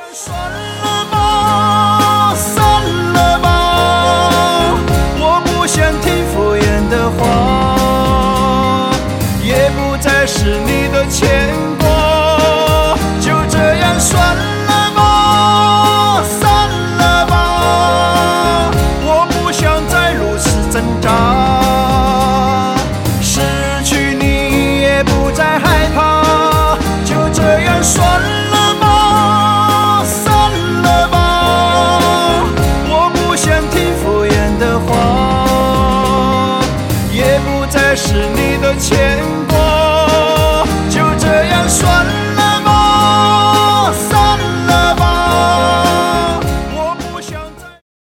算了吧，散了吧，我不想听敷衍的话，也不再是你的牵挂，就这样算了吧，散了吧，我不想再如此挣扎，失去你也不再害怕，就这样算了吧。是你的牵